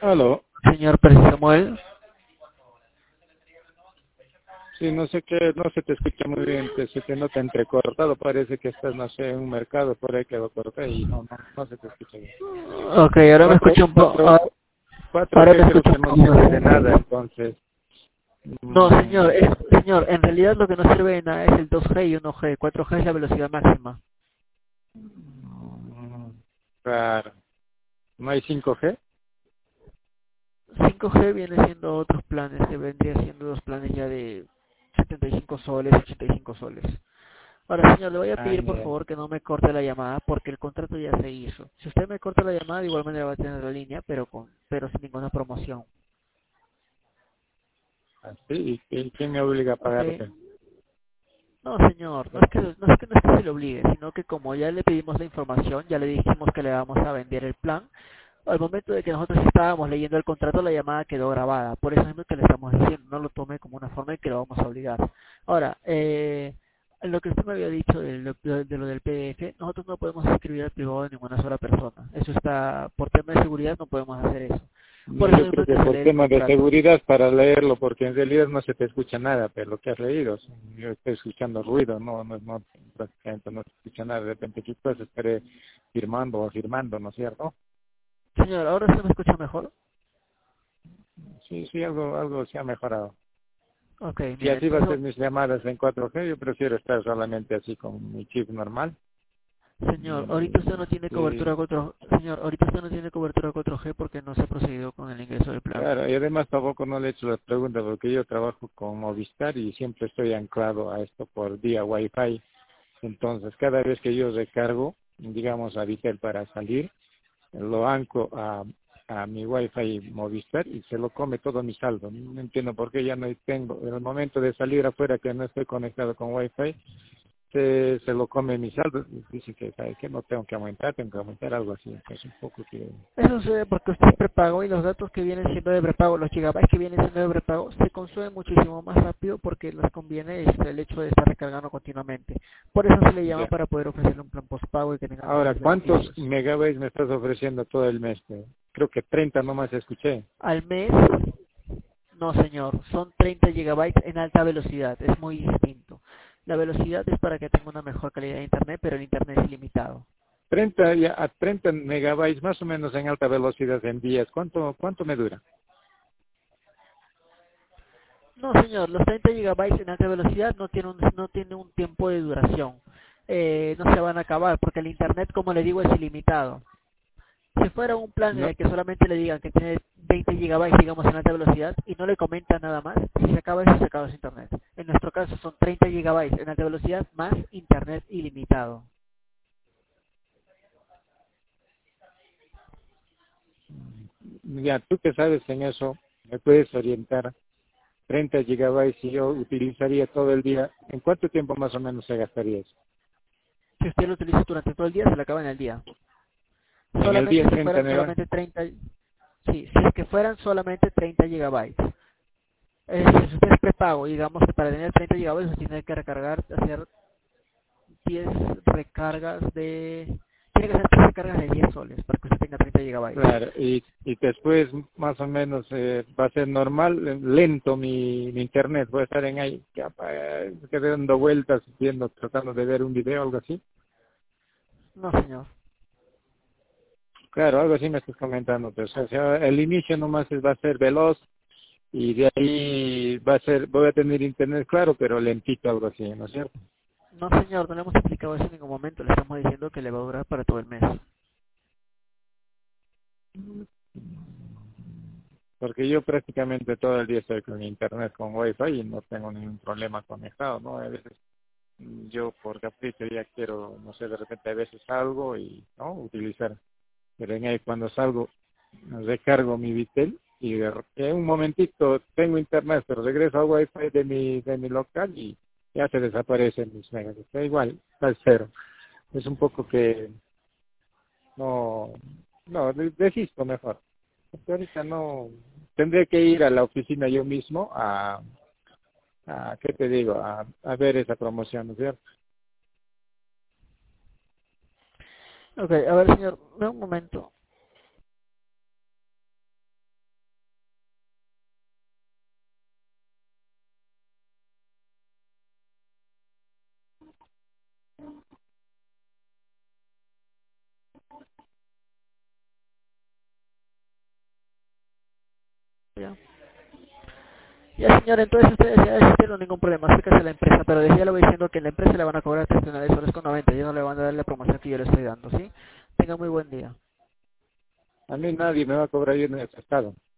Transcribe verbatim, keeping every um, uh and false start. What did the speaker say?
Aló. Señor Pérez Samuel. Sí, no sé qué, no se te escucha muy bien, te, se te nota entrecortado, parece que estás, no sé, en un mercado por ahí que lo corté y no, no, no se te escucha bien. Ok, ahora me Cuatro, escucha un poco. cuatro, cuatro Ahora me G creo escucha que un no poco sirve de mejor. nada, entonces. No, señor, mm, es, señor, en realidad lo que no sirve de nada es el dos G y uno G. cuatro G es la velocidad máxima. mm, claro. ¿No hay cinco G? cinco G viene siendo otros planes, que vendría siendo dos planes ya de setenta y cinco soles, ochenta y cinco soles. Ahora, señor, le voy a Ah, pedir por ya. favor que no me corte la llamada porque el contrato ya se hizo. Si usted me corta la llamada, de igual manera va a tener la línea, pero con, pero sin ninguna promoción. Ah, sí, ¿y y quién me obliga a ¿Ok? pagarte? No, señor, no es que no es que, no es que se le obligue, sino que como ya le pedimos la información, ya le dijimos que le vamos a vender el plan, al momento de que nosotros estábamos leyendo el contrato, la llamada quedó grabada. Por eso mismo que le estamos diciendo, no lo tome como una forma de que lo vamos a obligar. Ahora, eh, lo que usted me había dicho de lo, de- de lo del P D F, nosotros no podemos escribir al privado de ninguna sola persona. Eso está, por tema de seguridad no podemos hacer eso. No, Por eso yo mismo creo es que que se por lee el tema de contrato. seguridad para leerlo, porque en realidad no se te escucha nada, pero lo que has leído, yo estoy escuchando ruido, no, no, no, prácticamente no se escucha nada, de repente quizás estaré firmando o afirmando, ¿no es cierto? Señor, ¿ahora se me escucha mejor? Sí, sí, algo, algo se ha mejorado. Ok, Si mire, así va a ser entonces mis llamadas en cuatro G, yo prefiero estar solamente así con mi chip normal. señor, ahorita usted no tiene cobertura Sí, cuatro, señor, ahorita usted no tiene cobertura cuatro G porque no se ha procedido con el ingreso del plan. claro, y además tampoco no le he hecho las preguntas porque yo trabajo con Movistar y siempre estoy anclado a esto por vía Wi-Fi. Entonces, cada vez que yo recargo, digamos, a Vitel para salir, lo anclo a, a mi Wi-Fi Movistar y se lo come todo mi saldo. No entiendo por qué ya no tengo. En el momento de salir afuera que no estoy conectado con Wi-Fi, se, se lo come mi saldo. Dice que, ¿sabe qué? No tengo que aumentar, tengo que aumentar algo así. Entonces, un poco que... Eso sucede porque usted es prepago y los datos que vienen siendo de prepago, los gigabytes que vienen siendo de prepago, se consumen muchísimo más rápido porque les conviene este, el hecho de estar recargando continuamente. Por eso se le llama Ya. para poder ofrecerle un plan postpago y que tenga Ahora, mayores ¿cuántos beneficios. megabytes me estás ofreciendo todo el mes? Creo que treinta nomás escuché. Al mes, no señor, son treinta gigabytes en alta velocidad, es muy distinto. La velocidad es para que tenga una mejor calidad de internet, pero el internet es ilimitado. treinta ya a treinta megabytes más o menos en alta velocidad en días. ¿Cuánto cuánto me dura? No, señor, los treinta gigabytes en alta velocidad no tienen un, no tiene un tiempo de duración. Eh, no se van a acabar porque el internet, como le digo, es ilimitado. Si fuera un plan en No, el que solamente le digan que tiene veinte gigabytes, digamos, en alta velocidad y no le comentan nada más, si se acaba eso, se acaba su internet. En nuestro caso son treinta gigabytes en alta velocidad más internet ilimitado. ya tú que sabes en eso, me puedes orientar. treinta gigabytes si yo utilizaría todo el día, ¿en cuánto tiempo más o menos se gastaría eso? Si usted lo utiliza durante todo el día, se le acaba en el día. En el día Solamente si treinta fueran megas. solamente treinta, sí, si es que fueran solamente treinta gigabytes. Es decir, si usted es prepago, digamos que para tener treinta gigabytes usted tiene que recargar, hacer diez recargas de... Tiene que hacer diez recargas de diez soles para que usted tenga treinta gigabytes. Claro, y, y después más o menos eh, va a ser normal, eh, lento mi, mi internet, voy a estar en ahí, que, apa- que dando vueltas, viendo, tratando de ver un video o algo así. No, señor. Claro, algo así me estás comentando, pero o sea, el inicio nomás es- va a ser veloz y de ahí va a ser, voy a tener internet claro, pero lentito, algo así, ¿no es cierto? No, señor, no le hemos explicado eso en ningún momento. Le estamos diciendo que le va a durar para todo el mes. Porque yo prácticamente todo el día estoy con internet, con wifi y no tengo ningún problema conectado, ¿no? A veces mm, yo por capricho ya quiero, no sé, de repente a veces salgo y, ¿no? Utilizar. Pero en ahí cuando salgo, recargo mi Vitel y de, re- en un momentito tengo internet, pero regreso al wifi de mi, de mi local y ya se desaparecen mis megas. Está igual, está al cero. Es un poco que no, no, de- desisto mejor. Porque ahorita no, tendré que ir a la oficina yo mismo a, a ¿qué te digo? A, a ver esa promoción, ¿no es cierto? Ok, a ver, señor, dame un momento. Ya, señor, entonces ustedes ya no ningún problema, acérquese a la empresa, pero desde ya le voy diciendo que en la empresa le van a cobrar treinta y nueve soles con noventa, ya no le van a dar la promoción que yo le estoy dando, ¿sí? Tenga muy buen día. A mí nadie me va a cobrar yo en ese estado.